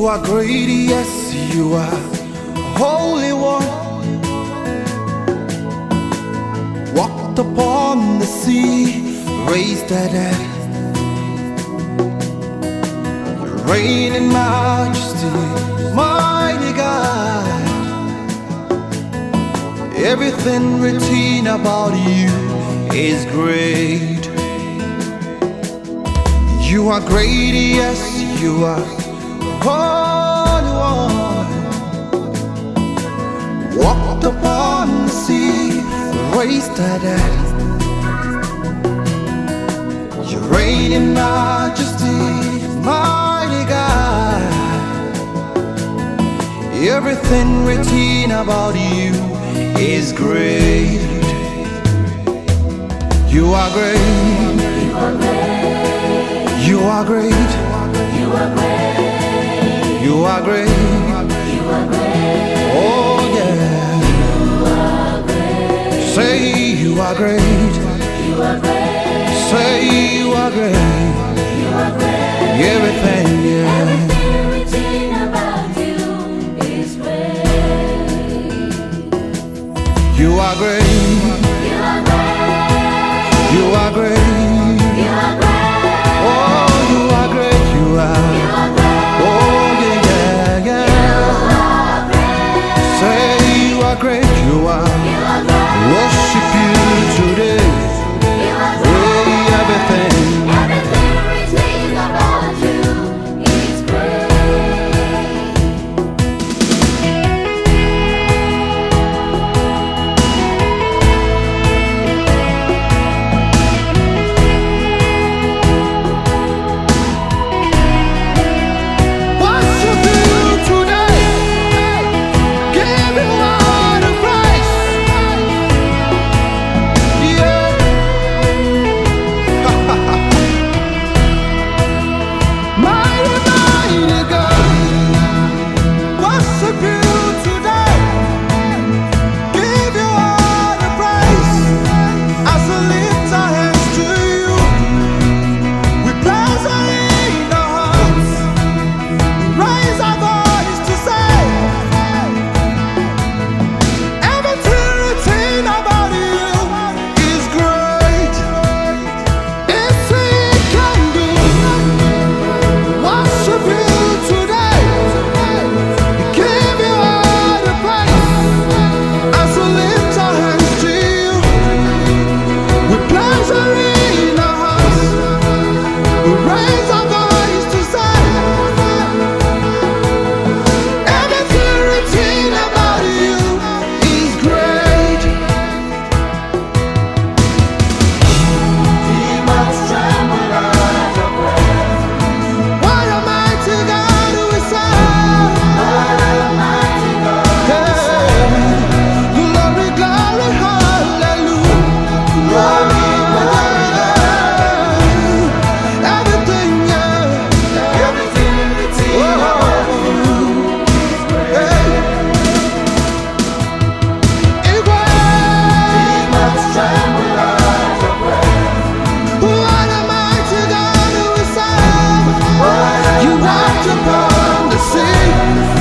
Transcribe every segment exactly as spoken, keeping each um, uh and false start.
You are great, yes, you are Holy One. Walked upon the sea, raised the dead. You reign in majesty, mighty God. Everything written about you is great. You are great, yes, you are Holy One. Walked upon the sea, raised the dead. You reign in majesty, mighty God. Everything written about you is great. You are great. You are great. You are great. You are great. You are great. You are great. Oh yeah. You are great. Say you are great. You are great. Say you are great. You are great. Everything, yeah. Everything written about you is great. You are great. You are great. You are great. You are great. Oh, you are great. You are. You are great. Oh yeah, yeah, yeah. You are great. Say you are great. You are. You are great. Worship you today. You are great. Hey, everything. Everything written about you is great. Worship you today. Give you all the praise. Yeah. Mighty, mighty God. Worship you today. Give you all the praise. As we lift our hands to you, we place our in our hearts. Raise our voice to say, everything written about you is great. It's He can do. Worship you today. Give you all the praise. As we lift our hands to you, with pleasure in our hearts, we raise our voice to say, everything written about you is great. Demons tremble at your praise. What a mighty God we serve. What a mighty God. Hey, glory, glory, hallelujah. Glory, glory, Everything, yeah. Everything written about you is great. Hey. Igwe. Demons tremble at your praise. What a mighty God we serve. What a You walked upon the sea.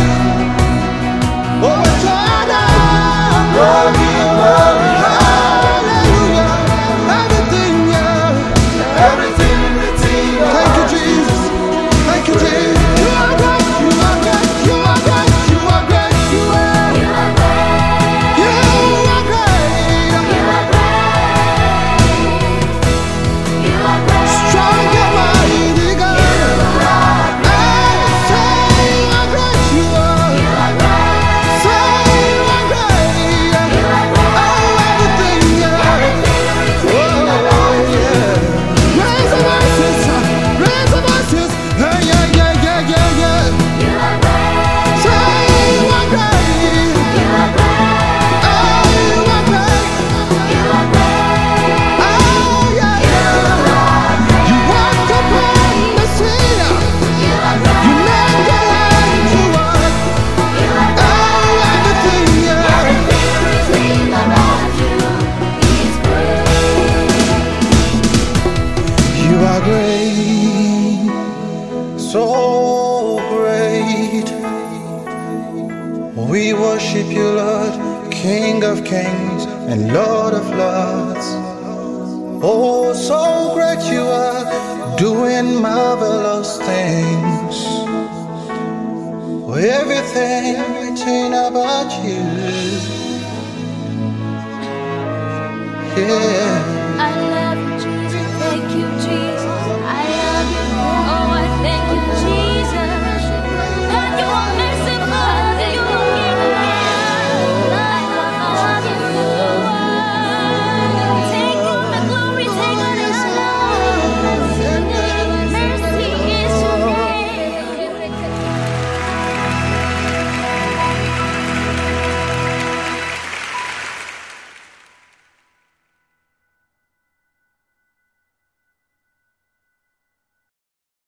Over Jordan. Glory, glory, Hallelujah. Everything, yeah. Everything written Thank you, about Jesus. Thank you, Jesus. You are great. You are great. You are great. You are great. You are. you are great. You are great. You are great. You are great. Strong and mighty God. Hey, say you are great. You are. You are great. Say you are great. You are worship you, Lord, King of kings and Lord of lords. Oh, so great you are, doing marvelous things. Oh, everything written about you, yeah.